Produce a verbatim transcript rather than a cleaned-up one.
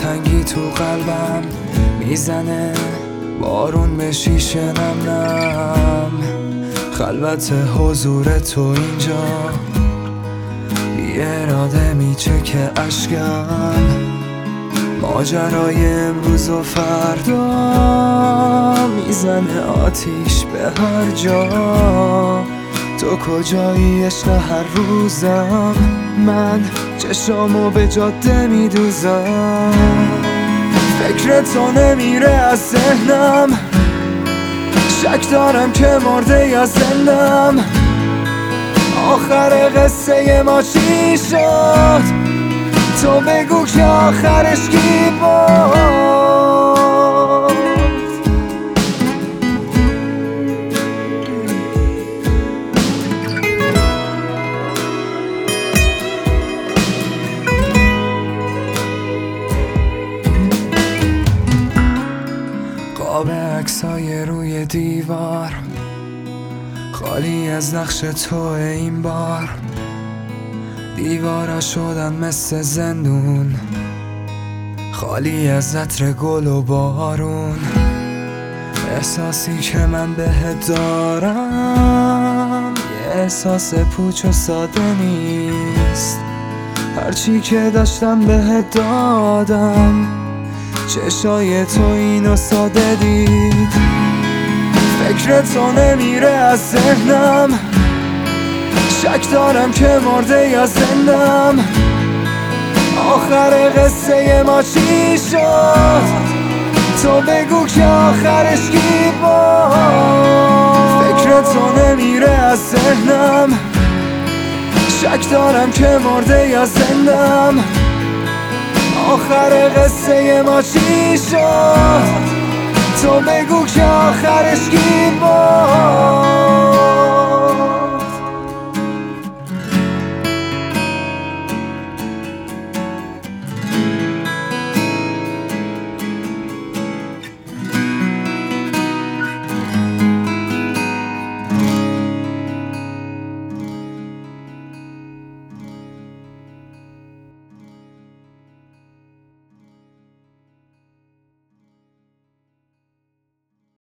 دلتنگی تو قلبم میزنه، بارون به شیشه نم نم. خلوت حضور تو اینجا بی اراده میچکه اشکم. ماجرای امروز و فردا میزنه آتیش به هر جا. تو کجایی عشق هر روزم؟ من چشامو به جاده میدوزم. فکر تو نمیره از ذهنم، شک دارم که مرده یا زندم. آخر قصه ما چی شد؟ تو بگو که آخرش کی بود؟ قاب عکسای روی دیوار خالی از نقش تو این بار. دیوارا شدن مثل زندون، خالی از عطر گل و بارون. احساسی که من بهت دارم یه احساس پوچ و ساده نیست. هرچی که داشتم بهت دادم، چشای تو اینو ساده دید. فکر تو نمیره از ذهنم، شک دارم که مرده یا زندم. آخر قصه ما چی شد؟ تو بگو که آخرش کی بود؟ فکر تو نمیره از ذهنم، شک دارم که مرده یا زندم. آخر قصه ما چی شد؟ تو بگو که آخرش کی بود؟